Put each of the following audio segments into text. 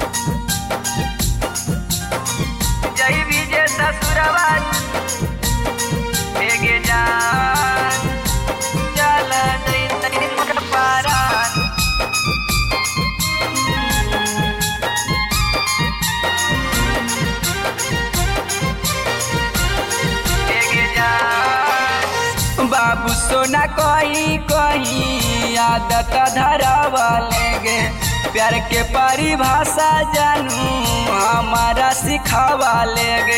जई विजय ससुरवा भेगे जान चल जई मोर पारान भेगे जान। बाबू सोना कहीं कहीं आदत धरावा लेगे, प्यार के परिभाषा जानू हमारा सिखावा लेगे।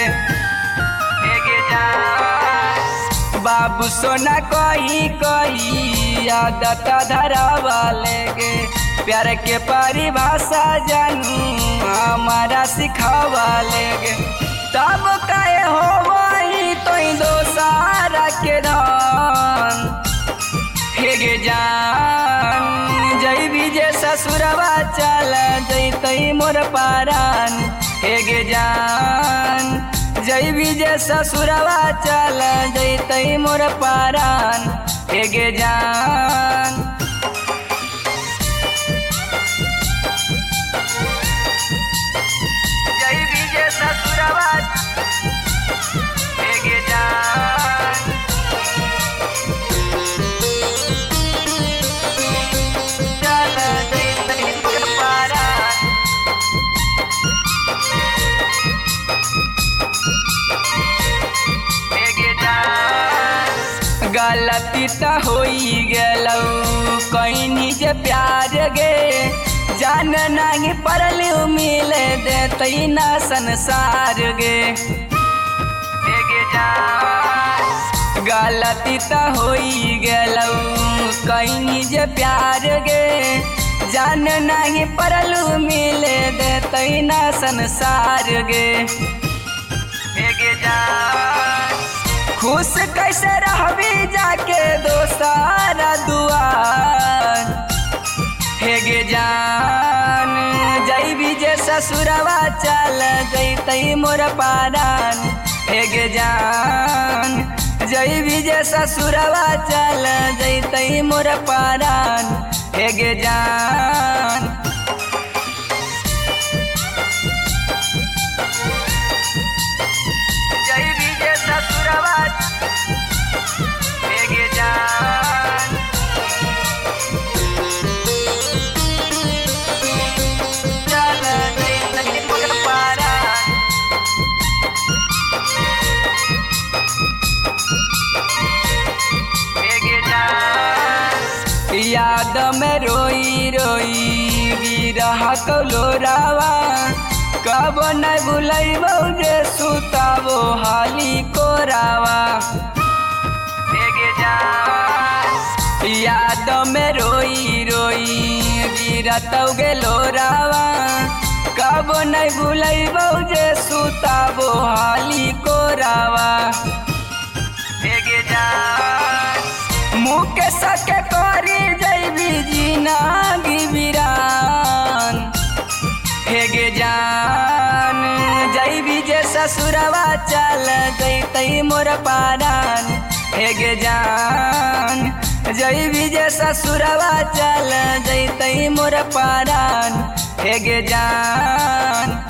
बाबू सोना कहीं कहीं आदत धरावा लेगे, प्यार के परिभाषा जानू हमारा सिखावा लेगे। तब कहे हो वही तो दोसारा के धन हेगे जान। जई विजय ससुरवा चल जैतई मोर पारान हेगे जान। जई विजय ससुरवा चल जैतई मोर पारान हेगे जान। जई विजय ससुरवा हेगे जान। चल जैतई मोर पारान हेगे जान। गलती त होई गेलौ कहीं जे प्यार गे, जान नहीं पड़ल मिल देतई ना संसार गे। हेगे जान। गलती त होई गेलौ कहीं जे प्यार गे, जान नहीं पड़ल मिल देतई ना संसार गे। हेगे जान। खुश कैसे रहबी जाके दोसारा दुआर हेगे जान। जई विजय ससुरवा चल जैतई मोर पारान हेगे जान। जई विजय ससुरवा चल जैतई मोर पारान हेगे जान। जई विजय ससुरवा हेगे जान। चल जैतई मोर पारान हेगे जान। याद में रोई रोई विरह कलोरावा, कब नहीं भुलैबौ जे सुताबो हाली कोरावा हेगे जान। याद में रोई रोई गिरतौ गेलोरावा, कब नहीं भुलैबौ जे सुताबो हाली कोरावा हेगे जान। मुके सके करी जैबी जिनागी बिरान हेगे जान। जई विजय ससुरवा चल जैतई मोर पारान हेगे जान। जई विजय ससुरवा चल जैतई मोर पारान हेगे जान।